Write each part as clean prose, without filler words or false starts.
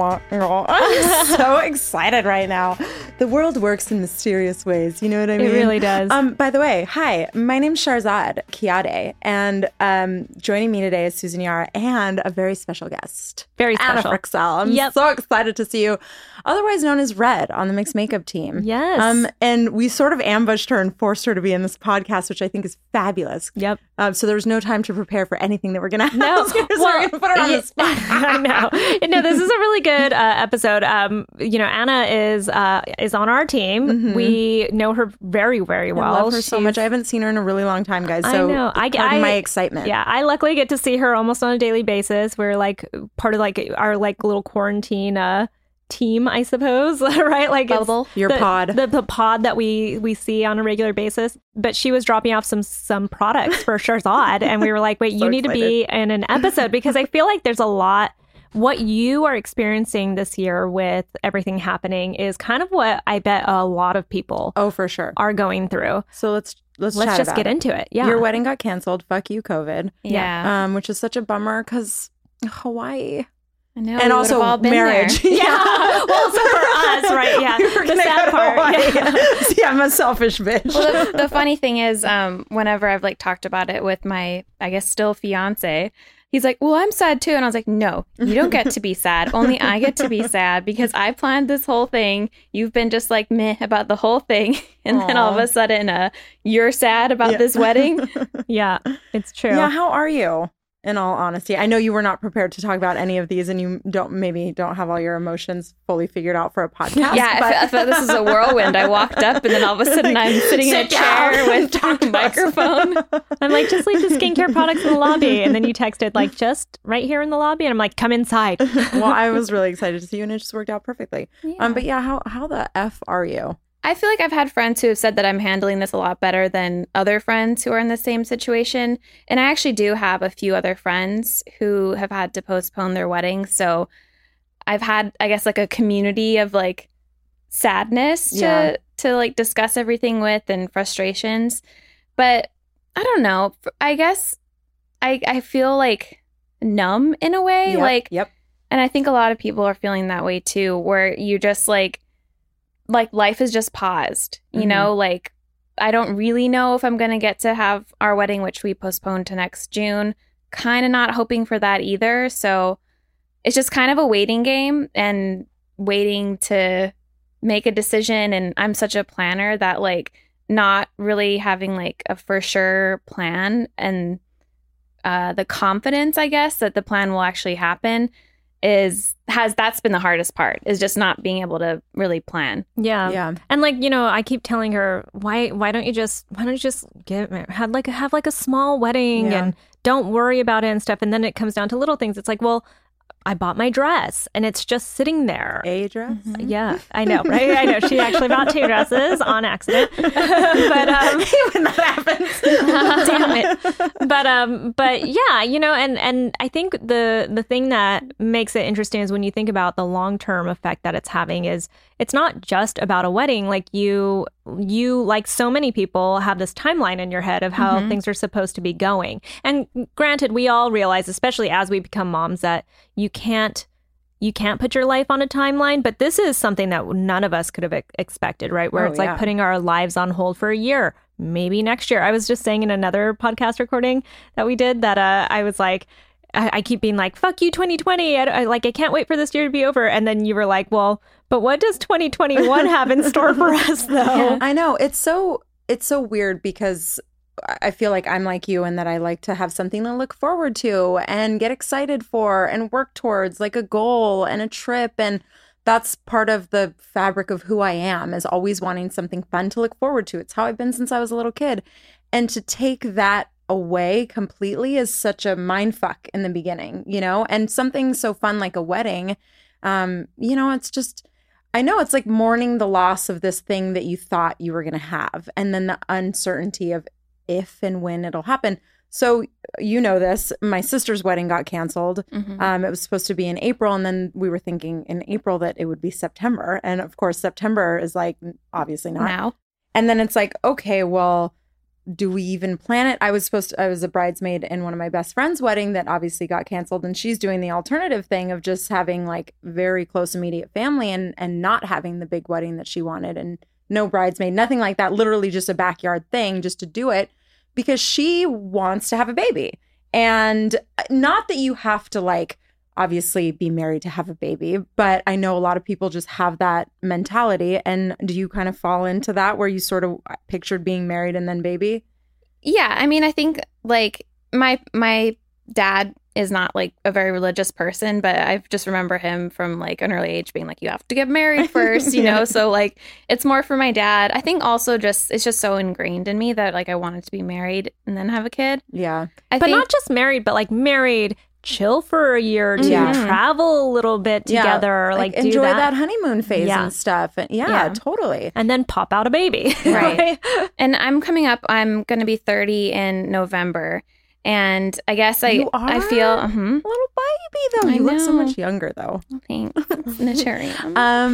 I'm so excited right now. The world works in mysterious ways. You know what I mean? It really does. By the way, hi, my name's Sharzad Kiade, and joining me today is Susan Yara and a very special guest. Very Anna special. Frixell. I'm so excited to see you, otherwise known as Red on the Mixed Makeup team. Yes. And we sort of ambushed her and forced her to be in this podcast, which I think is fabulous. Yep. So there was no time to prepare for anything that we're going to ask. No. So we're going to put her on the spot. I know. No, this is a really good episode. Anna is on our team. Mm-hmm. We know her very, very well. I love her so much. I haven't seen her in a really long time, guys. So I know. pardon my excitement. Yeah, I luckily get to see her almost on a daily basis. We're like part of like our like little quarantine team, I suppose, right? Like Bubble. Your pod. The pod that we see on a regular basis. But she was dropping off some products for Sharzad, and we were like, wait, you need to be in an episode, because I feel like there's a lot. What you are experiencing this year with everything happening is kind of what I bet a lot of people for sure are going through. So let's chat just about get it. into it. Yeah. Your wedding got canceled. Fuck you, COVID. Yeah. Which is such a bummer because Hawaii. I know. And also all been marriage. There. Yeah. Well, so for us, right? Yeah. The sad part. Yeah. See, I'm a selfish bitch. Well, the funny thing is, whenever I've like talked about it with my, I guess, still fiance, he's like, well, I'm sad too. And I was like, no, you don't get to be sad. Only I get to be sad because I planned this whole thing. You've been just like meh about the whole thing. And then all of a sudden, you're sad about this wedding. Yeah, it's true. Yeah, how are you? In all honesty, I know you were not prepared to talk about any of these, and you don't have all your emotions fully figured out for a podcast. Yeah, I thought this was a whirlwind. I walked up, and then all of a sudden, I'm sitting in a chair with a microphone. I'm like, just leave the skincare products in the lobby, and then you texted like, just right here in the lobby, and I'm like, come inside. Well, I was really excited to see you, and it just worked out perfectly. Yeah. But yeah, how the F are you? I feel like I've had friends who have said that I'm handling this a lot better than other friends who are in the same situation. And I actually do have a few other friends who have had to postpone their weddings. So I've had, I guess, like a community of like sadness to like discuss everything with and frustrations. But I don't know. I guess I feel like numb in a way. And I think a lot of people are feeling that way too, where you just like life is just paused, you know, like I don't really know if I'm going to get to have our wedding, which we postponed to next June, kind of not hoping for that either. So it's just kind of a waiting game and waiting to make a decision. And I'm such a planner that like not really having like a for sure plan and the confidence, I guess, that the plan will actually happen that's been the hardest part, is just not being able to really plan. Yeah. And like, you know, I keep telling her, why don't you just have like a small wedding and don't worry about it and stuff. And then it comes down to little things. It's like, well, I bought my dress and it's just sitting there. A dress? Mm-hmm. Yeah, I know, right? I know. She actually bought 2 dresses on accident. But when that happens. Damn it. But yeah, you know, and I think the thing that makes it interesting is when you think about the long-term effect that it's having is it's not just about a wedding. Like you like so many people have this timeline in your head of how things are supposed to be going. And granted, we all realize, especially as we become moms, that you can't put your life on a timeline, but this is something that none of us could have expected, right? Where it's like putting our lives on hold for a year, maybe next year. I was just saying in another podcast recording that we did that I was like, I keep being like, fuck you, 2020. I can't wait for this year to be over. And then you were like, well, but what does 2021 have in store for us, though? Yeah. I know. It's so weird because I feel like I'm like you in that I like to have something to look forward to and get excited for and work towards, like a goal and a trip. And that's part of the fabric of who I am, is always wanting something fun to look forward to. It's how I've been since I was a little kid. And to take that away completely is such a mind fuck in the beginning, you know? And something so fun like a wedding, you know, it's just, I know it's like mourning the loss of this thing that you thought you were going to have. And then the uncertainty of if and when it'll happen. So you know this, my sister's wedding got canceled. It was supposed to be in April. And then we were thinking in April that it would be September. And of course, September is like, obviously not. Now. And then it's like, okay, well, do we even plan it? I was a bridesmaid in one of my best friend's wedding that obviously got canceled, and she's doing the alternative thing of just having like very close immediate family and not having the big wedding that she wanted, and no bridesmaid, nothing like that, literally just a backyard thing just to do it because she wants to have a baby. And not that you have to like obviously be married to have a baby, but I know a lot of people just have that mentality. And do you kind of fall into that where you sort of pictured being married and then baby? Yeah, I mean, I think like my dad is not like a very religious person, but I just remember him from like an early age being like, you have to get married first, you know? So like it's more for my dad. I think also just it's just so ingrained in me that like I wanted to be married and then have a kid. Yeah. But not just married, but like married, chill for a year or two, travel a little bit together, like do enjoy that honeymoon phase and stuff. And totally. And then pop out a baby. Right. And I'm going to be 30 in November. And I guess I feel a little baby though. You look so much younger though. Thanks. Naturium.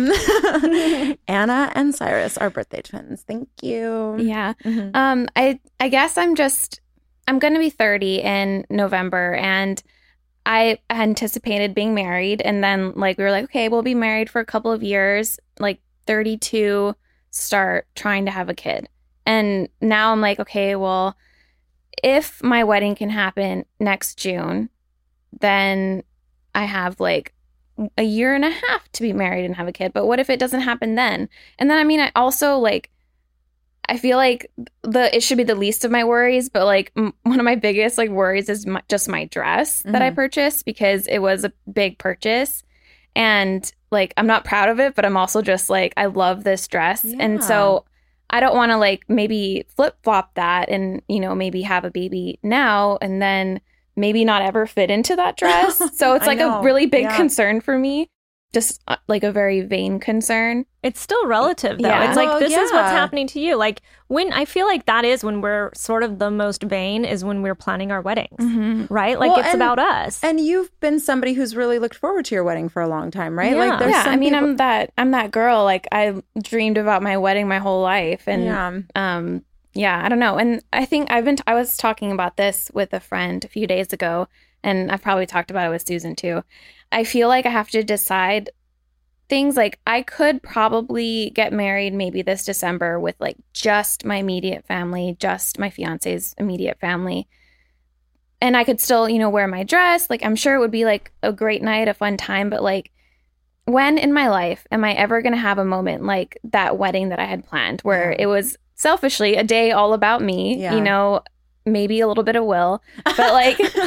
Anna and Cyrus are birthday twins. Thank you. Yeah. I guess I'm going to be 30 in November, and I anticipated being married, and then like we were like, okay, we'll be married for a couple of years, like 32, start trying to have a kid. And now I'm like, okay, well, if my wedding can happen next June, then I have like a year and a half to be married and have a kid. But what if it doesn't happen then? And then, I mean, I also like, I feel like it should be the least of my worries, but like one of my biggest like worries is just my dress that I purchased, because it was a big purchase, and like I'm not proud of it, but I'm also just like I love this dress, and so I don't want to like maybe flip flop that and maybe have a baby now and then maybe not ever fit into that dress. So it's like a really big concern for me. Just like a very vain concern. It's still relative, though. Yeah. It's like, this is what's happening to you. Like, when I feel like that is when we're sort of the most vain is when we're planning our weddings, right? Like, it's about us. And you've been somebody who's really looked forward to your wedding for a long time, right? Yeah. Like, there's some people... I'm that girl. Like, I dreamed about my wedding my whole life, and I don't know. And I think I was talking about this with a friend a few days ago, and I've probably talked about it with Susan too. I feel like I have to decide things. Like I could probably get married maybe this December with like just my immediate family, just my fiance's immediate family. And I could still, wear my dress. Like I'm sure it would be like a great night, a fun time. But like when in my life am I ever going to have a moment like that wedding that I had planned where it was selfishly a day all about me, maybe a little bit of Will, but like Will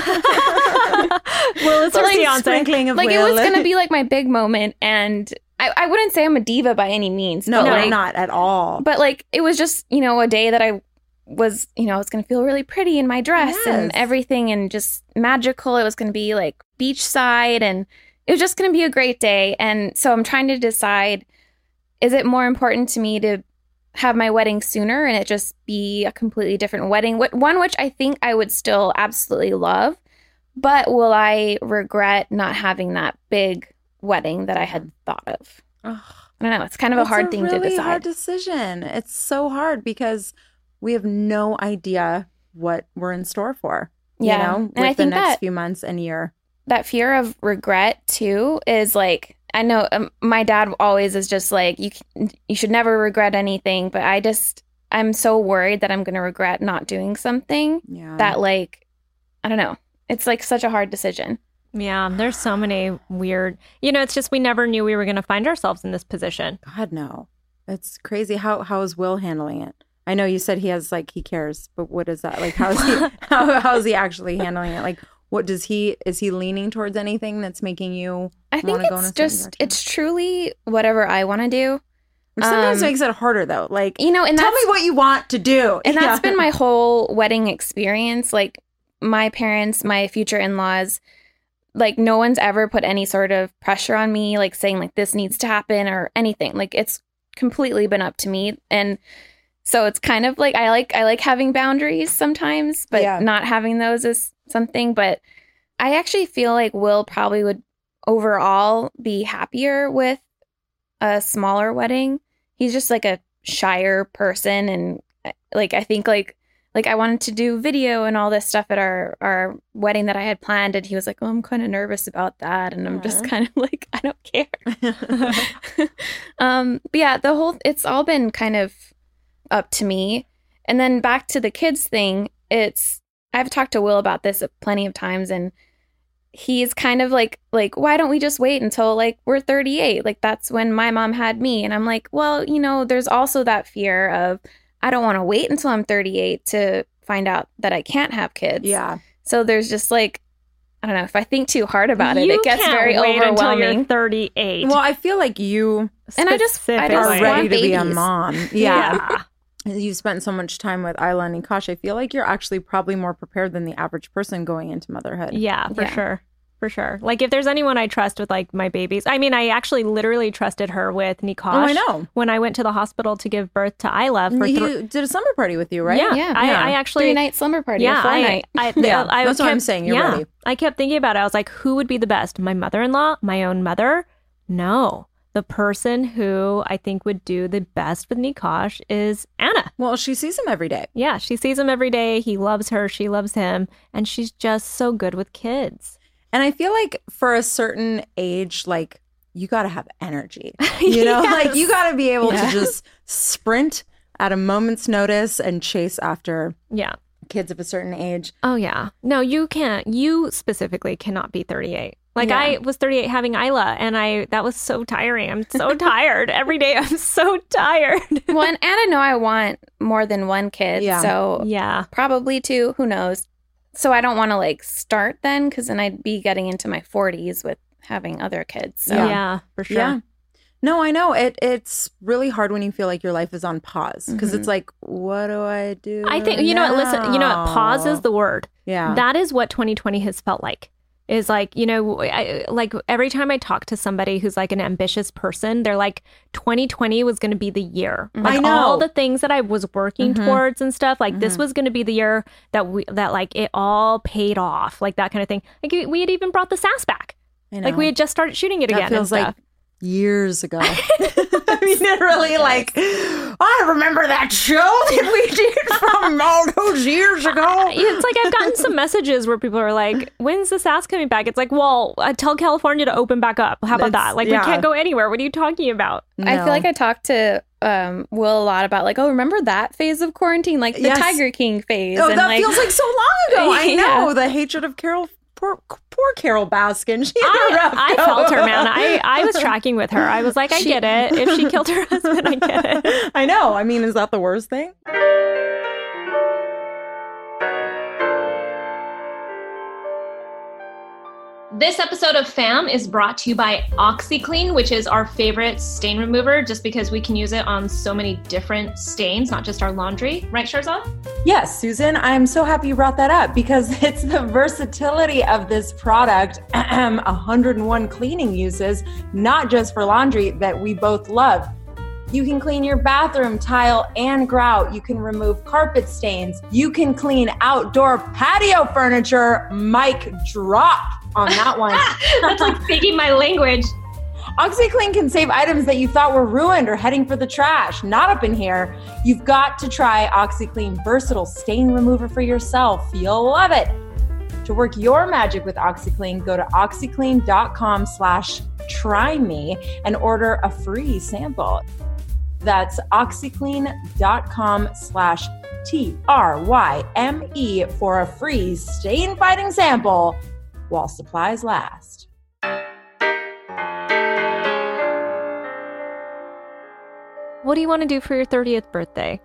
is her fiance. Sprinkling of like Will. It was gonna be like my big moment, and I wouldn't say I'm a diva by any means. No, but like, not at all. But like it was just a day that I was I was gonna feel really pretty in my dress and everything, and just magical. It was gonna be like beachside, and it was just gonna be a great day. And so I'm trying to decide: is it more important to me to have my wedding sooner and it just be a completely different wedding, one which I think I would still absolutely love, but will I regret not having that big wedding that I had thought of? I don't know. It's kind of a hard thing to decide. It's a really hard decision. It's so hard because we have no idea what we're in store for, with and I think the next few months and year. That fear of regret too is like, I know my dad always is just like, you should never regret anything. But I'm so worried that I'm going to regret not doing something that like, I don't know. It's like such a hard decision. Yeah, there's so many weird, it's just we never knew we were going to find ourselves in this position. God, no. It's crazy. How is Will handling it? I know you said he cares, but what is that? Like, how is he actually handling it? Like, is he leaning towards anything that's making you I think it's truly whatever I want to do. Which sometimes makes it harder though. Like, and tell me what you want to do. And that's been my whole wedding experience. Like my parents, my future in-laws, like no one's ever put any sort of pressure on me, like saying like this needs to happen or anything. Like it's completely been up to me. And so it's kind of like I like having boundaries sometimes, but not having those is something. But I actually feel like Will probably would overall be happier with a smaller wedding. He's just like a shyer person, and like I think like like I wanted to do video and all this stuff at our wedding that I had planned. And he was like, oh, I'm kind of nervous about that. And I'm just kind of like, I don't care. But yeah, it's all been kind of up to me. And then back to the kids thing, I've talked to Will about this plenty of times, and he's kind of like, why don't we just wait until like we're 38? Like that's when my mom had me. And I'm like, well, there's also that fear of, I don't want to wait until I'm 38 to find out that I can't have kids. Yeah. So there's just like, I don't know, if I think too hard about it gets very overwhelming. Until you're 38. Well, I feel like you and I just are ready to be a babies. mom. Yeah. You spent so much time with Isla and Nikosh. I feel like you're actually probably more prepared than the average person going into motherhood. Yeah, for sure. For sure. Like if there's anyone I trust with like my babies, I mean, I actually literally trusted her with Nikosh. Oh, I know. When I went to the hospital to give birth to Isla. He did a slumber party with you, right? Yeah. I actually 3-night slumber party. Yeah. 4-night. That's what I'm saying. You're ready. I kept thinking about it. I was like, who would be the best? My mother-in-law? My own mother? No. The person who I think would do the best with Nikosh is Anna. Well, she sees him every day. Yeah, she sees him every day. He loves her. She loves him. And she's just so good with kids. And I feel like for a certain age, like you got to have energy, you know, like you got to be able to just sprint at a moment's notice and chase after kids of a certain age. Oh, yeah. No, you can't. You specifically cannot be 38. Like I was 38 having Isla, and that was so tiring. I'm so tired. Every day I'm so tired. Well, and I know I want more than one kid. Yeah. So probably 2. Who knows? So I don't want to like start then, because then I'd be getting into my 40s with having other kids. So. Yeah, for sure. Yeah. No, I know. It's really hard when you feel like your life is on pause, because it's like, what do I do? I think, you know what, listen, you know what, pause is the word. Yeah. That is what 2020 has felt like. Is like, like every time I talk to somebody who's like an ambitious person, they're like, 2020 was going to be the year. Like I know. all the things that I was working towards and stuff, like this was going to be the year that like it all paid off, like that kind of thing. Like we had even brought the SAS back. I know. Like we had just started shooting it again. That feels and like years ago. I mean, it really like, I remember that show that we did from all those years ago. It's like I've gotten some messages where people are like, when's the SAS coming back? It's like, well, tell California to open back up. How about that? Like, we can't go anywhere. What are you talking about? No. I feel like I talked to Will a lot about like, oh, remember that phase of quarantine? Like the Tiger King phase. Oh, and that like, feels like so long ago. I know. The hatred of Carol. Poor Carol Baskin. She had a rough I go. felt her, man. I was tracking with her. I was like, I get it. If she killed her husband, I get it. I know. I mean, is that the worst thing? This episode of FAM is brought to you by OxiClean, which is our favorite stain remover just because we can use it on so many different stains, not just our laundry. Right, Sharza? Yes, Susan, I'm so happy you brought that up because it's the versatility of this product, 101 cleaning uses, not just for laundry, that we both love. You can clean your bathroom, tile, and grout. You can remove carpet stains. You can clean outdoor patio furniture. Mic drop on that one. That's like speaking my language. OxiClean can save items that you thought were ruined or heading for the trash. Not up in here. You've got to try OxiClean Versatile Stain Remover for yourself. You'll love it. To work your magic with OxiClean, go to oxyclean.com/tryme and order a free sample. That's oxyclean.com/TRYME for a free stain-fighting sample while supplies last. What do you want to do for your 30th birthday?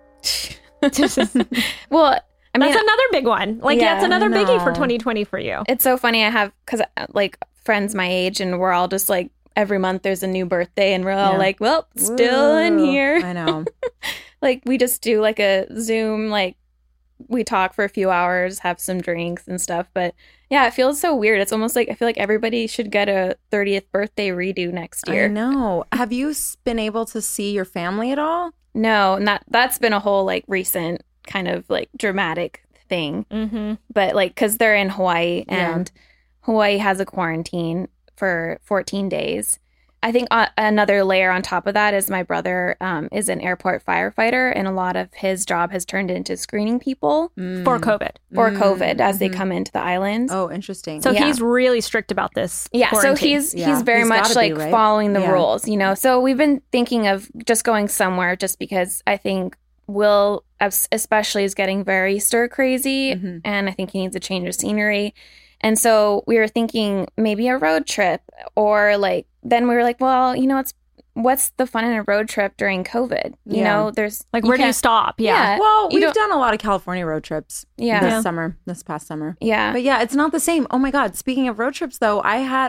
Well, I mean, that's another big one. Like, that's another biggie for 2020 for you. It's so funny. I have, because like friends my age, and we're all just like, every month there's a new birthday, and we're all like, well, still in here. I know. Like, we just do like a Zoom, like, we talk for a few hours, have some drinks and stuff. But yeah, it feels so weird. It's almost like I feel like everybody should get a 30th birthday redo next year. I know. Have you been able to see your family at all? No, and that's been a whole like recent kind of like dramatic thing. Mm-hmm. But like, because they're in Hawaii, and Hawaii has a quarantine for 14 days. I think another layer on top of that is my brother is an airport firefighter, and a lot of his job has turned into screening people For COVID. as they come into the islands. Oh, interesting. So Yeah. he's really strict about this. Yeah, so quarantine. he's very He's much gotta be, like right? following the Yeah. rules, you know. So we've been thinking of just going somewhere, just because I think Will especially is getting very stir crazy, Mhm. and I think he needs a change of scenery. And so we were thinking maybe a road trip, or like then we were like, well, you know, what's the fun in a road trip during COVID? You Yeah. know, there's Like, where do you can't- stop? Yeah. Well, you we've don't- done a lot of California road trips Yeah. this past summer. Yeah. But yeah, it's not the same. Oh my God. Speaking of road trips though,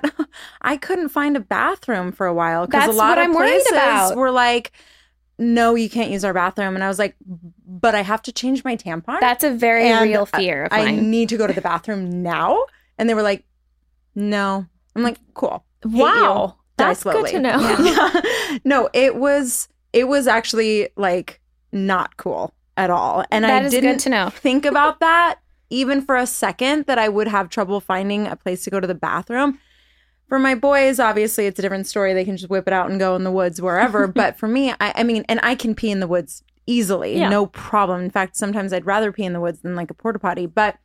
I couldn't find a bathroom for a while because a That's lot what of I'm worried places about. were like, no, you can't use our bathroom. And I was like, but I have to change my tampon. That's a very And real fear of I mine. need to go to the bathroom now. And they were like, no. I'm like, cool. Hate Wow. you. Die That's good slowly. to know. Yeah. No, it was actually like not cool at all. And That I is didn't good to know. think about that even for a second, that I would have trouble finding a place to go to the bathroom. For my boys, obviously it's a different story. They can just whip it out and go in the woods wherever. But for me, I mean, and I can pee in the woods easily, Yeah. no problem. In fact, sometimes I'd rather pee in the woods than like a porta potty. But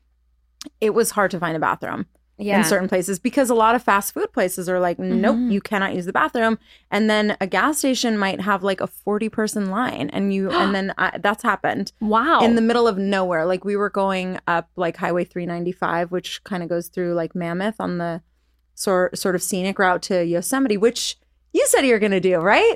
it was hard to find a bathroom in certain places because a lot of fast food places are like, nope, you cannot use the bathroom. And then a gas station might have like a 40-person line, and that's happened Wow. in the middle of nowhere. Like we were going up like Highway 395, which kind of goes through like Mammoth on the sort of scenic route to Yosemite, which you said you were going to do, right?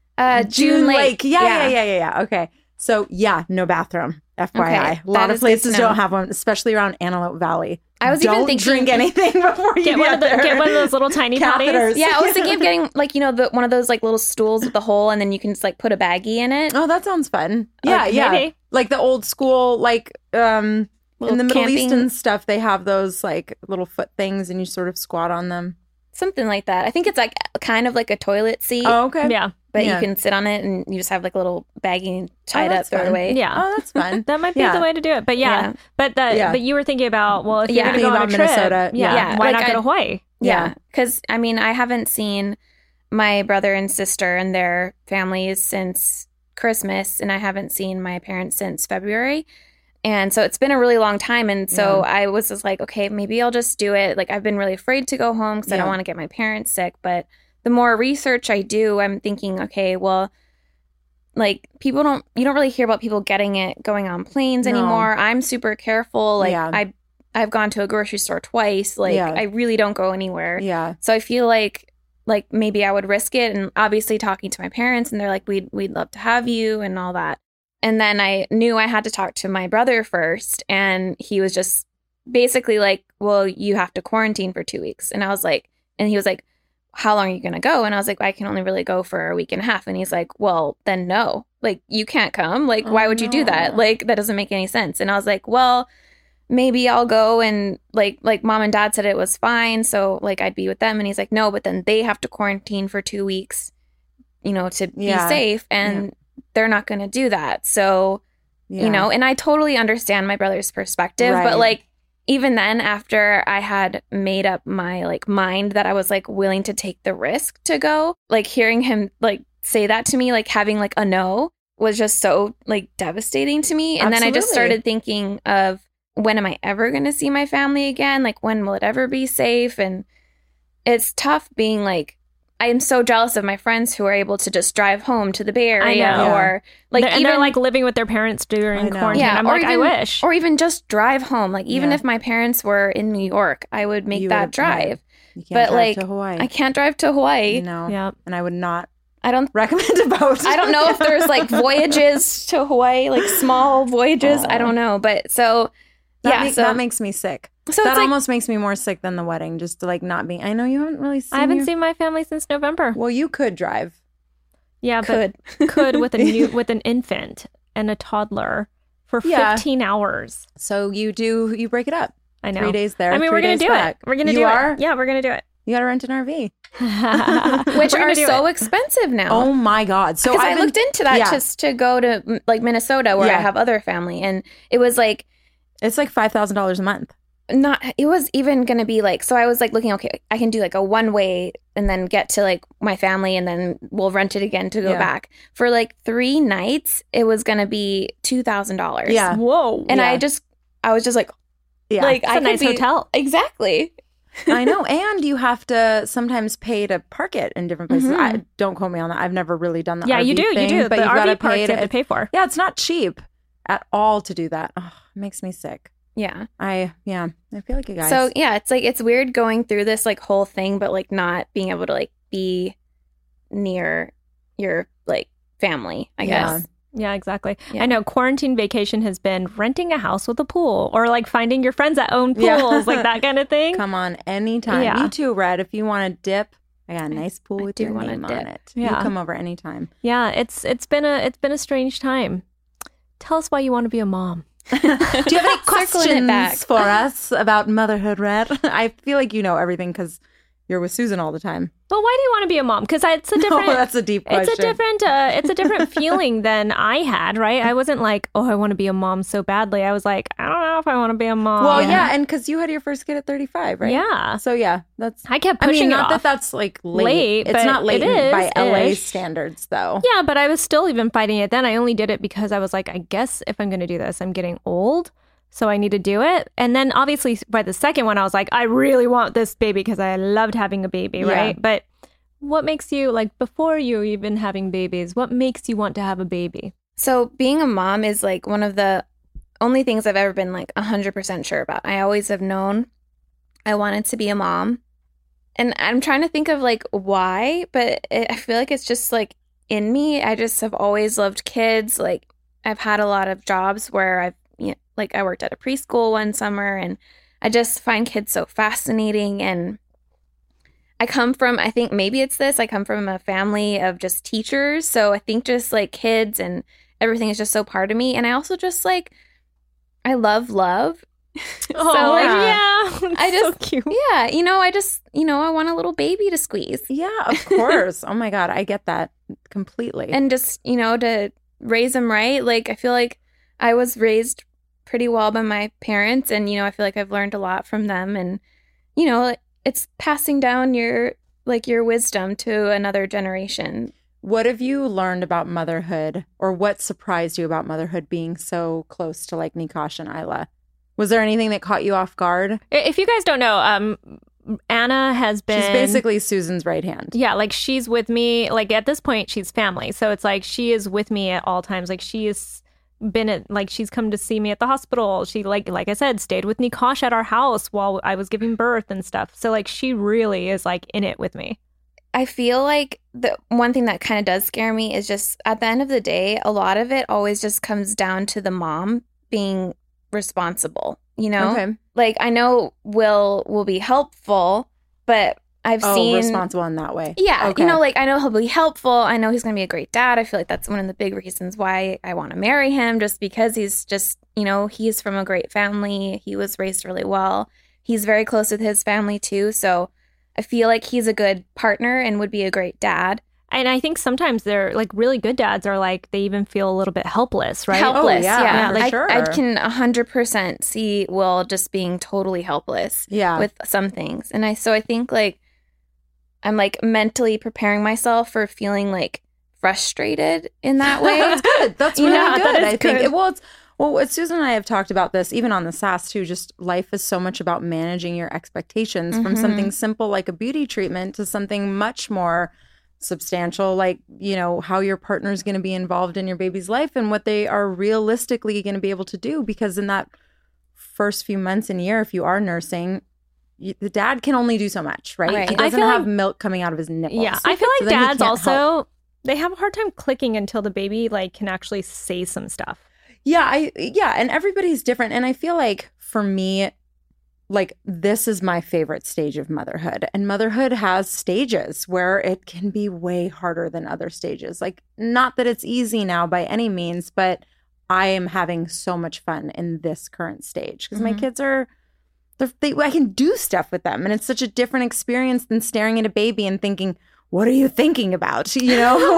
June Lake. Yeah. Okay. So yeah, no bathroom. FYI, Okay, a lot that of is good places to know. don't have one, especially around Antelope Valley. I was don't even thinking drink anything before you get one of those little tiny potties. Catheters. Yeah, I was thinking of getting like, you know, one of those like little stools with the hole, and then you can just like put a baggie in it. Oh, that sounds fun. Yeah, yeah. maybe. Like the old school, like in Little the Middle camping- East and stuff, they have those like little foot things, and you sort of squat on them. Something like that. I think it's like kind of like a toilet seat, Oh, okay. Yeah. but yeah. you can sit on it and you just have like a little baggie tied up, that's throw it fun. away. Yeah. Oh, that's fun. That might be Yeah. the way to do it. But yeah. Yeah. But you were thinking about, well, if you're Yeah. going to go on a Thinking trip, about Minnesota. Yeah. why Like not go to Hawaii? Yeah. Because, I mean, I haven't seen my brother and sister and their families since Christmas, and I haven't seen my parents since February. And so it's been a really long time. And so I was just like, okay, maybe I'll just do it. Like, I've been really afraid to go home because I don't Yeah. want to get my parents sick. But the more research I do, I'm thinking, okay, well, like you don't really hear about people getting it going on planes No. anymore. I'm super careful. Like Yeah. I've gone to a grocery store twice. Like Yeah. I really don't go anywhere. Yeah. So I feel like maybe I would risk it, and obviously talking to my parents, and they're like, we'd love to have you and all that. And then I knew I had to talk to my brother first, and he was just basically like, well, you have to quarantine for 2 weeks. And he was like, how long are you going to go? And I was like, I can only really go for a week and a half. And he's like, well, then no, like you can't come. Like, why would you do that? no. Like, that doesn't make any sense. And I was like, well, maybe I'll go, and like mom and dad said it was fine, so like I'd be with them. And he's like, no, but then they have to quarantine for 2 weeks, you know, to be Yeah. safe, and they're not going to do that. So, you know, and I totally understand my brother's perspective, Right. but like even then, after I had made up my like mind that I was like willing to take the risk to go, like hearing him like say that to me, like having like a no was just so like devastating to me. And then I just Absolutely. started thinking of, when am I ever going to see my family again? Like, when will it ever be safe? And it's tough being like, I am so jealous of my friends who are able to just drive home to the Bay Area, know. or like They're like living with their parents during I know. quarantine. Yeah, I'm or like, I even- wish. or even just drive home. Like, even Yeah. if my parents were in New York, I would make You that would- drive. You can't but, drive like, to Hawaii. I can't drive to Hawaii. No. Yeah. And I would not I don't recommend a boat. I don't know if there's like voyages to Hawaii, like small voyages. I don't know. But so that makes me sick. so That it's like, almost makes me more sick than the wedding, just to like not being. I know you haven't really seen. I haven't seen my family since November. Well, you could drive. Yeah, could. but could with an infant and a toddler for Yeah. 15 hours. So you break it up. I know. 3 days there. I mean, 3 we're gonna days do back. it. We're gonna You do are? it. Yeah, we're gonna do it. You got to rent an RV. which We're gonna are do so it. expensive now. Oh my god! So Because I I've been- looked into that yeah. just to go to like Minnesota, where I Yeah. have other family, and it was like It's like $5,000 a month. it was even going to be like, so I was like looking, okay, I can do like a one way and then get to like my family and then we'll rent it again to go back. For like 3 nights, it was going to be $2,000. Yeah. Whoa. And I was just like, like, it's a nice hotel. Exactly. I know. And you have to sometimes pay to park it in different places. Mm-hmm. Don't quote me on that. I've never really done that. Yeah, RV you do. thing, You do. But The you've got to RV parks pay you have to pay for. Yeah, it's not cheap at all to do that. Oh, it makes me sick. Yeah. I feel like you guys. So yeah, it's like, it's weird going through this like whole thing, but like not being able to like be near your like family, I guess. Yeah, exactly. Yeah. I know quarantine vacation has been renting a house with a pool or like finding your friends that own pools, like that kind of thing. Come on, anytime. Yeah. You too, Red. If you want to dip, I got a nice pool with your wanna name on dip. it. Yeah. You come over anytime. Yeah, it's been a strange time. Tell us why you want to be a mom. Do you have any Circling it back. questions for us about motherhood, Red? I feel like you know everything because you're with Susan all the time. But why do you want to be a mom? Because it's a different. That's a deep question. It's a different feeling than I had. Right? I wasn't like, oh, I want to be a mom so badly. I was like, I don't know if I want to be a mom. Well, yeah, and because you had your first kid at 35, right? Yeah. So yeah, that's. I kept pushing not it that off. that's like late. Late, It's but not late it is by LA ish. standards, though. Yeah, but I was still even fighting it then. I only did it because I was like, I guess if I'm going to do this, I'm getting old. So I need to do it. And then obviously by the second one, I was like, I really want this baby because I loved having a baby, right? But what makes you, like before you even having babies, what makes you want to have a baby? So being a mom is like one of the only things I've ever been like 100% sure about. I always have known I wanted to be a mom. And I'm trying to think of like why, but I feel like it's just like in me. I just have always loved kids. Like I've had a lot of jobs where I worked at a preschool one summer and I just find kids so fascinating. And I come from a family of just teachers. So I think just like kids and everything is just so part of me. And I also just like, I love love. Oh, yeah. I just, so cute. Yeah. I want a little baby to squeeze. Yeah, of course. Oh my God. I get that completely. And just, to raise them right. Like, I feel like I was raised pretty well by my parents. And, I feel like I've learned a lot from them. And, it's passing down your wisdom to another generation. What have you learned about motherhood, or what surprised you about motherhood being so close to like Nikosh and Isla? Was there anything that caught you off guard? If you guys don't know, Anna has been... She's basically Susan's right hand. Yeah, like she's with me. Like at this point, she's family. So it's like she is with me at all times. Like she has been at, like she's come to see me at the hospital. She like I said, stayed with Nikosh at our house while I was giving birth and stuff. So like she really is like in it with me. I feel like the one thing that kind of does scare me is just at the end of the day, a lot of it always just comes down to the mom being responsible, Okay. Like I know will be helpful, but I've seen responsible in that way. Yeah. Okay. Like I know he'll be helpful. I know he's going to be a great dad. I feel like that's one of the big reasons why I want to marry him, just because he's just, he's from a great family. He was raised really well. He's very close with his family too. So I feel like he's a good partner and would be a great dad. And I think sometimes they're like really good dads are like, they even feel a little bit helpless, right? Helpless, yeah, for like, sure. I can 100% see Will just being totally helpless with some things. And I think like, I'm like mentally preparing myself for feeling like frustrated in that way. That's good. That's really good. That is I good. think. Well, Susan and I have talked about this even on the SAS too. Just life is so much about managing your expectations from something simple like a beauty treatment to something much more substantial, like, how your partner is going to be involved in your baby's life and what they are realistically going to be able to do. Because in that first few months and year, if you are nursing, the dad can only do so much, right? He doesn't have milk coming out of his nipples. Yeah, I feel like so dads also, they have a hard time clicking until the baby like can actually say some stuff. Yeah, and everybody's different. And I feel like for me, like this is my favorite stage of motherhood. And motherhood has stages where it can be way harder than other stages. Like, not that it's easy now by any means, but I am having so much fun in this current stage because my kids are, I can do stuff with them. And it's such a different experience than staring at a baby and thinking, what are you thinking about? Penning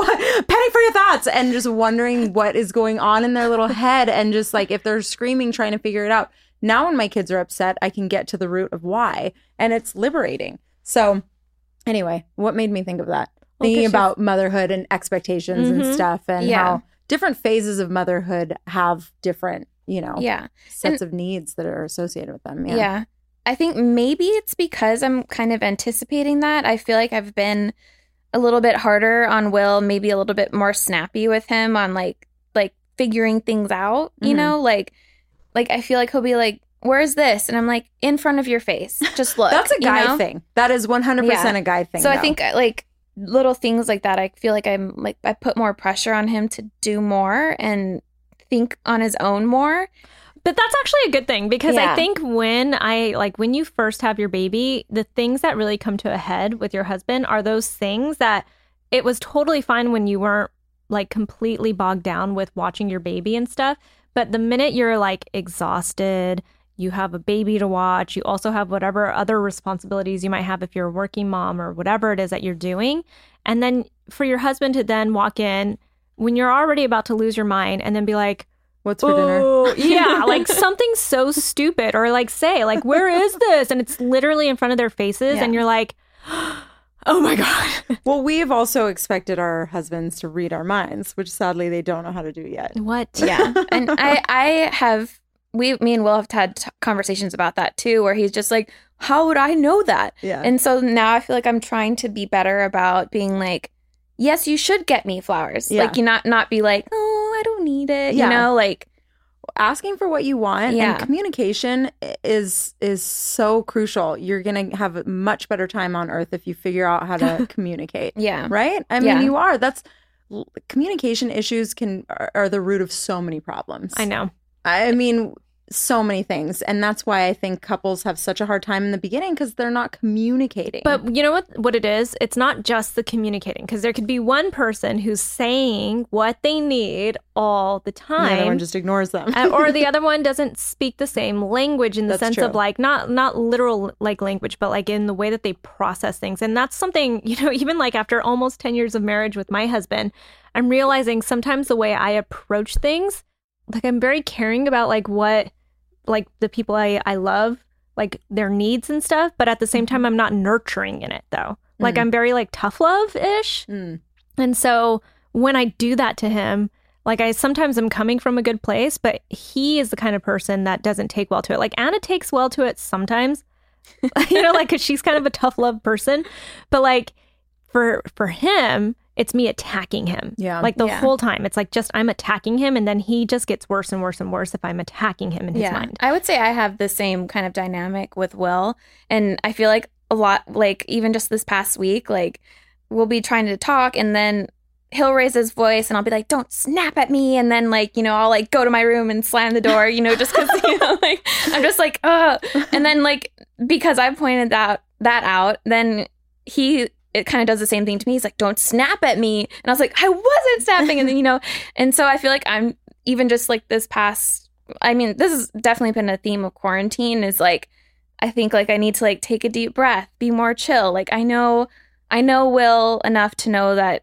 for your thoughts and just wondering what is going on in their little head. And just like, if they're screaming, trying to figure it out. now when my kids are upset, I can get to the root of why, and it's liberating. So anyway, what made me think of that? Thinking about motherhood and expectations and stuff, and how different phases of motherhood have different, sets of needs that are associated with them. Yeah. I think maybe it's because I'm kind of anticipating that. I feel like I've been a little bit harder on Will, maybe a little bit more snappy with him on like figuring things out, you know, like I feel like he'll be like, where's this? And I'm like, in front of your face. Just look. That's a guy thing. That is 100% a guy thing. So I think like little things like that, I feel like I put more pressure on him to do more and think on his own more. But that's actually a good thing, because I think when you first have your baby, the things that really come to a head with your husband are those things that it was totally fine when you weren't like completely bogged down with watching your baby and stuff. But the minute you're like exhausted, you have a baby to watch, you also have whatever other responsibilities you might have if you're a working mom or whatever it is that you're doing. And then for your husband to then walk in when you're already about to lose your mind and then be like, what's for dinner? Yeah, like something so stupid, or like say like, where is this? And it's literally in front of their faces and you're like, oh my God. Well, we've also expected our husbands to read our minds, which sadly they don't know how to do yet. What? Yeah. And me and Will have had conversations about that too, where he's just like, how would I know that? Yeah. And so now I feel like I'm trying to be better about being like, yes, you should get me flowers. Yeah. Like, you not be like, oh, I don't need it. Yeah. You know, like asking for what you want and communication is so crucial. You're going to have a much better time on earth if you figure out how to communicate. Yeah. Right? I mean, you are. Communication issues are the root of so many problems. I know. I mean, so many things. And that's why I think couples have such a hard time in the beginning, because they're not communicating. But you know what it is? It's not just the communicating, because there could be one person who's saying what they need all the time. The other one just ignores them. Or the other one doesn't speak the same language in the sense of like, not literal like language, but like in the way that they process things. And that's something, even like after almost 10 years of marriage with my husband, I'm realizing sometimes the way I approach things, like I'm very caring about like what like the people I love, like their needs and stuff. But at the same time, I'm not nurturing in it though. Like I'm very like tough love-ish. And so when I do that to him, like sometimes I'm coming from a good place, but he is the kind of person that doesn't take well to it. Like Anna takes well to it sometimes, like 'cause she's kind of a tough love person. But like for him, it's me attacking him. Yeah. Like the whole time. It's like just I'm attacking him, and then he just gets worse and worse and worse if I'm attacking him in his mind. I would say I have the same kind of dynamic with Will. And I feel like a lot, like even just this past week, like we'll be trying to talk and then he'll raise his voice and I'll be like, don't snap at me. And then like, I'll like go to my room and slam the door, just because, like I'm just like, ugh. And then like, because I pointed that out, then it kind of does the same thing to me. He's like, don't snap at me. And I was like, I wasn't snapping. And then, and so I feel like I'm even just like this has definitely been a theme of quarantine is like, I think like I need to like take a deep breath, be more chill. Like I know Will enough to know that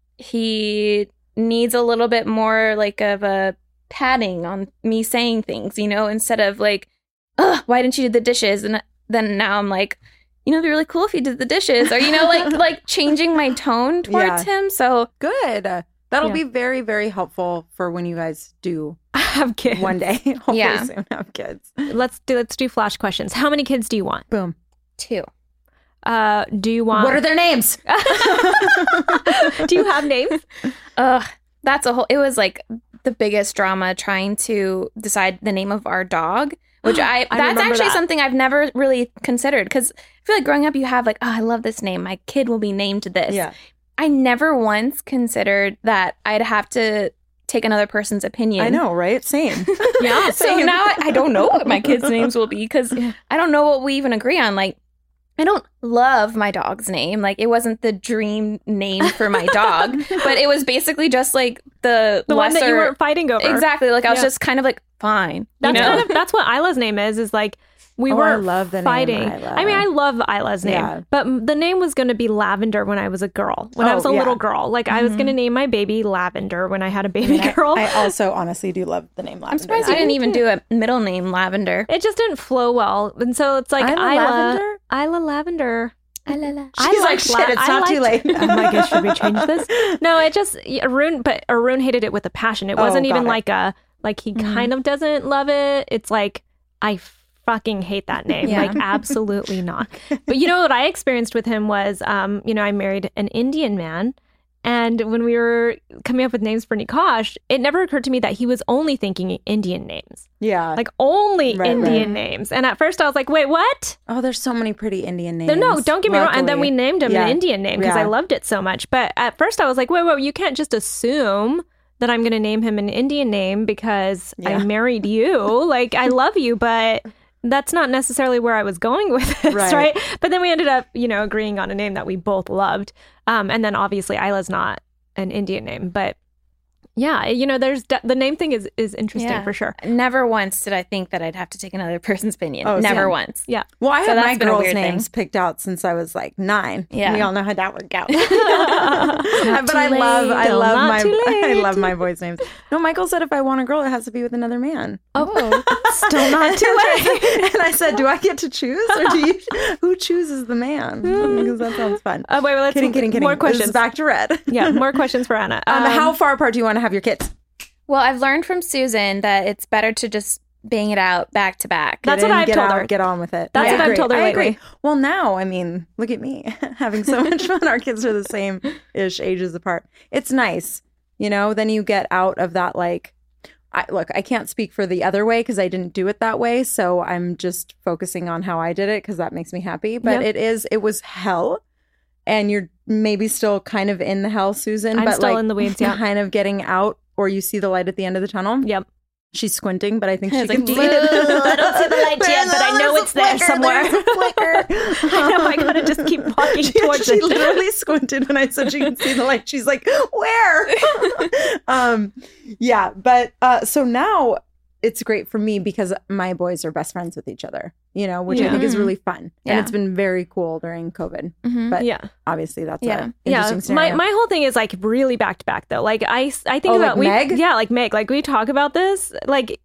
he needs a little bit more like of a padding on me saying things, instead of like, ugh, why didn't you do the dishes? And then now I'm like, it'd be really cool if you did the dishes, or, like changing my tone towards him. So good. That'll be very, very helpful for when you guys do have kids one day. Hopefully soon have kids. Let's do flash questions. How many kids do you want? Boom. 2. Do you want? What are their names? Do you have names? It was like the biggest drama trying to decide the name of our dog. Which that's actually something I've never really considered, because I feel like growing up you have like, oh, I love this name. My kid will be named this. Yeah. I never once considered that I'd have to take another person's opinion. I know, right? Same. Yeah. So now I don't know what my kids' names will be, because I don't know what we even agree on. Like, I don't love my dog's name. Like, it wasn't the dream name for my dog, but it was basically just like the lesser, one that you weren't fighting over. Exactly. Like, I was just kind of like, fine. That's what Isla's name is like, we I weren't love the name fighting. Isla. I mean, I love Isla's name, Yeah. but the name was going to be Lavender when I was a girl, when I was a yeah. little girl. Like I was going to name my baby Lavender when I had a baby girl. I also honestly do love the name Lavender. I'm surprised you didn't even do a middle name, Lavender. It just didn't flow well, and so it's like Isla Lavender? Isla Lavender. She's like, shit, it's not too late. I'm like, should we change this? No, it just Arun, but Arun hated it with a passion. It wasn't even got it. like he kind of doesn't love it. It's like I fucking hate that name. Yeah. Like absolutely not. But you know what I experienced with him was, I married an Indian man. And when we were coming up with names for Nikash, it never occurred to me that he was only thinking Indian names. Yeah. Like only Right, Indian names. And at first I was like, wait, what? Oh, there's so many pretty Indian names. No, don't get me wrong. And then we named him an Yeah. Indian name because I Yeah. loved it so much. But at first I was like, wait, you can't just assume that I'm going to name him an Indian name because I Yeah. married you. Like, I love you, but that's not necessarily where I was going with this, Right. right? But then we ended up, agreeing on a name that we both loved. And then obviously Isla's not an Indian name, but yeah, there's the name thing is interesting Yeah. for sure. Never once did I think that I'd have to take another person's opinion. Oh, Never same. once. Yeah. Well, I So had that's my been a girls' weird names thing. picked out since I was like 9. Yeah. We all know how that worked out. But too I late. love my boys' names. No, Michael said if I want a girl, it has to be with another man. Oh, still not too late. And I said, do I get to choose, or do you? Who chooses the man? Because that sounds fun. Wait, let's Kidding. More This questions. is back to Red. Yeah, more questions for Anna. How far apart do you want to have your kids? Well, I've learned from Susan that it's better to just bang it out back to back. That's Get what in, I've get told out, her. Get on with it. That's I what I've agree. told her I agree. lately. Well, now, I mean, look at me having so much fun. Our kids are the same-ish ages apart. It's nice, Then you get out of that, like, I can't speak for the other way because I didn't do it that way. So I'm just focusing on how I did it because that makes me happy. But Yep. it was hell. And you're maybe still kind of in the hell, Susan. I'm but still like, in the weeds, yeah. kind of getting out, or you see the light at the end of the tunnel. Yep. She's squinting, but I think she It's can like, see "Boo, it. I don't see the light yet, but I know There's a it's there flicker, somewhere." there's a flicker. I know, I gotta just keep walking towards she it. literally squinted when I said she can see the light. She's like, where? Yeah, but so now it's great for me because my boys are best friends with each other, which I Yeah. think is really fun. Yeah. And it's been very cool during COVID. Mhm. But Yeah. obviously that's Yeah. an interesting My scenario. my whole thing is like really back to back though. Like I think Oh, about like Meg? like Meg. Like we talk about this. Like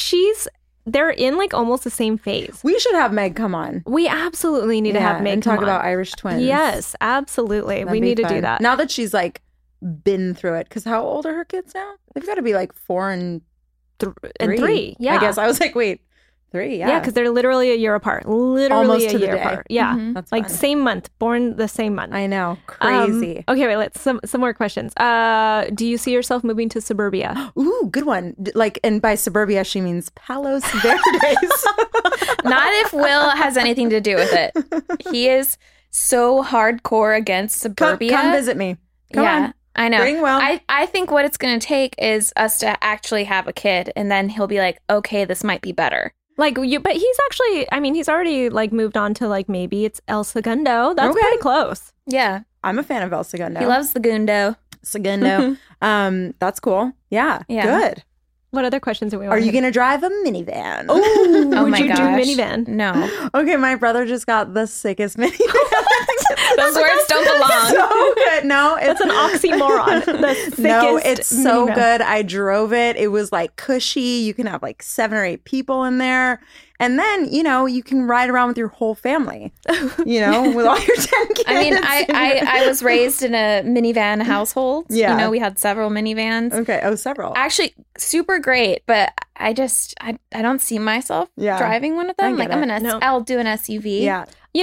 they're in like almost the same phase. We should have Meg come on. We absolutely need to have Meg and come talk on. about Irish twins. Yes, absolutely. That'd we be need to do fun. that. Now that she's like been through it. Because how old are her kids now? They've got to be like 4 and And 3, yeah. I guess I was like, wait, 3, yeah. Yeah, because they're literally a year apart. Literally Almost a to the year day. apart. Yeah. Mhm. That's Like fun. same month, born the same month. I know. Crazy. Okay, wait, let's some more questions. Do you see yourself moving to suburbia? Ooh, good one. Like, and by suburbia, she means Palos Verdes. Not if Will has anything to do with it. He is so hardcore against suburbia. Come visit me. Come on. I know. Bring Will. I think what it's going to take is us to actually have a kid, and then he'll be like, okay, this might be better. But he's actually, I mean, he's already like moved on to like maybe it's El Segundo. That's Okay. pretty close. Yeah. I'm a fan of El Segundo. He loves the Gundo. Segundo. That's cool. Yeah. Yeah. Good. What other questions do we want? Are you going to drive a minivan? Ooh, Oh would my you gosh. do minivan? No. Okay, my brother just got the sickest minivan. Those words don't belong. So good. No, it's That's an oxymoron. The sickest No, it's so minivan. good. I drove it. It was like cushy. You can have like 7 or 8 people in there. And then, you can ride around with your whole family, with all your 10 kids. I mean, I was raised in a minivan household. Yeah. We had several minivans. Okay. Oh, several. Actually, super great, but I don't see myself Yeah. driving one of I them. get Like, it. No. I'll do an SUV. Yeah.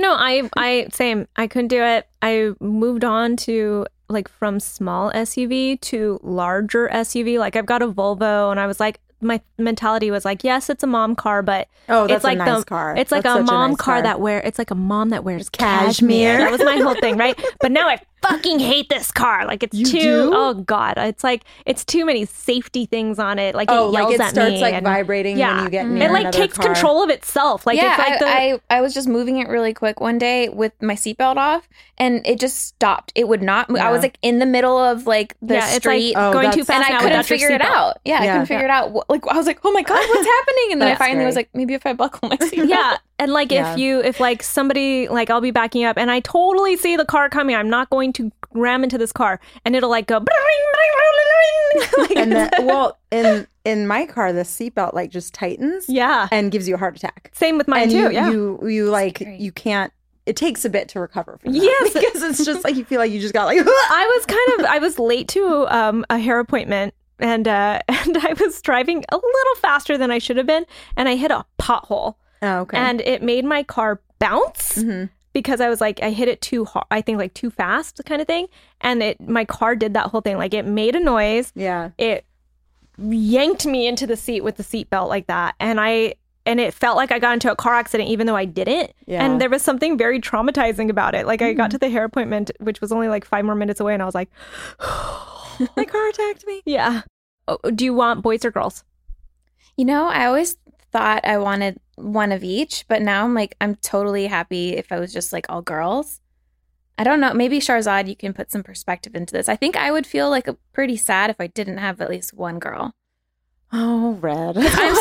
I same. I couldn't do it. I moved on to like from small SUV to larger SUV. Like I've got a Volvo, and I was like, my mentality was like, yes, it's a mom car, but Oh, that's it's like a nice the car. it's like That's a such mom nice car that it's like a mom that wears Cashmere. That was my whole thing, right? But now I fucking hate this car. Like it's You too. do? Oh God, it's too many safety things on it. Like Oh, it like yells it at starts me like and- vibrating Yeah. when you get near It like another takes car. control of itself. Like yeah, it's like I was just moving it really quick one day with my seatbelt off, and it just stopped. It would not move. I Yeah. was like in the middle of like the yeah, it's like street, Oh, going too that's- fast and I now couldn't without your figure it seatbelt. out. Yeah, I Yeah. couldn't figure it out. Like I was like, oh my god, what's happening? And then I That's finally was scary. like, maybe if I buckle my seatbelt. Yeah, And like if like somebody, like I'll be backing up and I totally see the car coming, I'm not going to ram into this car, and it'll like go like, and then, in my car, the seatbelt like just tightens, and gives you a heart attack. Same with mine too. You like you can't. It takes a bit to recover from that. Because it's just like you feel like you just got like. I was late to a hair appointment. And I was driving a little faster than I should have been, and I hit a pothole. Oh, okay. And it made my car bounce because I was like, I hit it too hard, I think like too fast kind of thing. And my car did that whole thing. Like it made a noise. Yeah. It yanked me into the seat with the seatbelt like that. And it felt like I got into a car accident even though I didn't. Yeah. And there was something very traumatizing about it. Like I got to the hair appointment, which was only like 5 more minutes away, and I was like, my car attacked me. Yeah. Oh, do you want boys or girls? You know, I always thought I wanted one of each, but now I'm like, I'm totally happy if I was just like all girls. I don't know. Maybe Shahrzad, you can put some perspective into this. I think I would feel like pretty sad if I didn't have at least one girl. Oh, Red.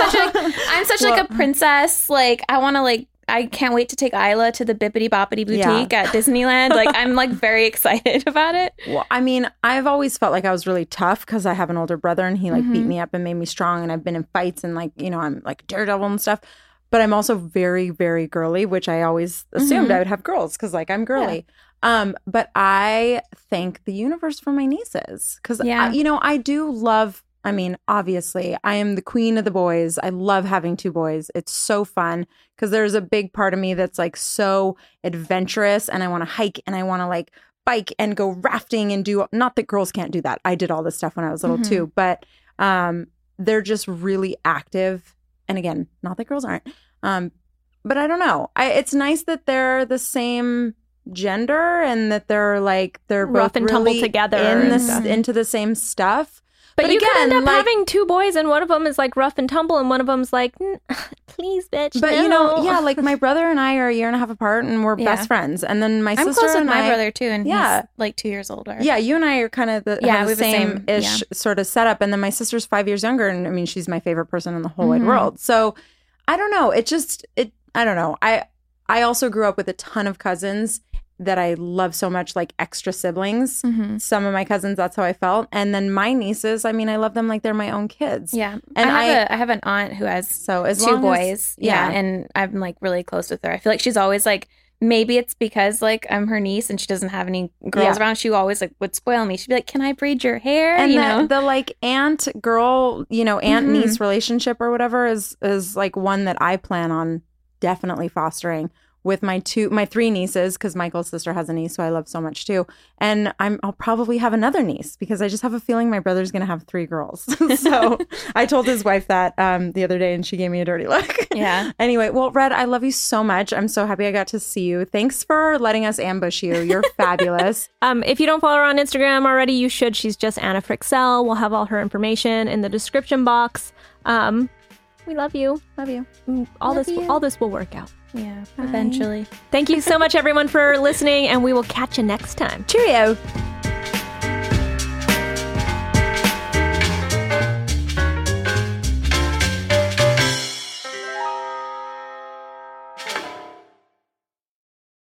I'm such like a princess. Like I want to like. I can't wait to take Isla to the Bippity Boppity Boutique at Disneyland. Like, I'm like very excited about it. Well, I mean, I've always felt like I was really tough because I have an older brother and he like beat me up and made me strong. And I've been in fights and like, you know, I'm like daredevil and stuff. But I'm also very, very girly, which I always assumed I would have girls because like I'm girly. Yeah. But I thank the universe for my nieces because, you know, I do love. I mean, obviously, I am the queen of the boys. I love having 2 boys. It's so fun because there's a big part of me that's like so adventurous and I want to hike and I want to like bike and go rafting and do, not that girls can't do that. I did all this stuff when I was little too, but they're just really active. And again, not that girls aren't, but I don't know. It's nice that they're the same gender and that they're rough both and really tumble together into the same stuff. But you again, could end up having 2 boys and one of them is like rough and tumble and one of them's like, please, bitch. But no. you know, like my brother and I are a year and a half apart and we're best friends. And then my sister close with and my brother too, and he's like 2 years older. Yeah, you and I are kind of have the same-ish sort of setup. And then my sister's 5 years younger, and I mean, she's my favorite person in the whole wide world. So I don't know. I don't know. I also grew up with a ton of cousins that I love so much, like extra siblings. Some of my cousins, that's how I felt. And then my nieces, I mean, I love them like they're my own kids. Yeah. And I have an aunt who has 2 boys. And I'm like really close with her. I feel like she's always like, maybe it's because like I'm her niece and she doesn't have any girls around. She always like would spoil me. She'd be like, can I braid your hair? And the like aunt girl, you know, aunt niece relationship or whatever is like one that I plan on definitely fostering with my 3 nieces, because Michael's sister has a niece who I love so much too. And I'll probably have another niece because I just have a feeling my brother's going to have 3 girls. So I told his wife that the other day and she gave me a dirty look. Yeah. Anyway, well, Red, I love you so much. I'm so happy I got to see you. Thanks for letting us ambush you. You're fabulous. If you don't follow her on Instagram already, you should. She's just Anna Frixell. We'll have all her information in the description box. We love you. Love you. All this will work out. Yeah, eventually. Thank you so much, everyone, for listening, and we will catch you next time. Cheerio.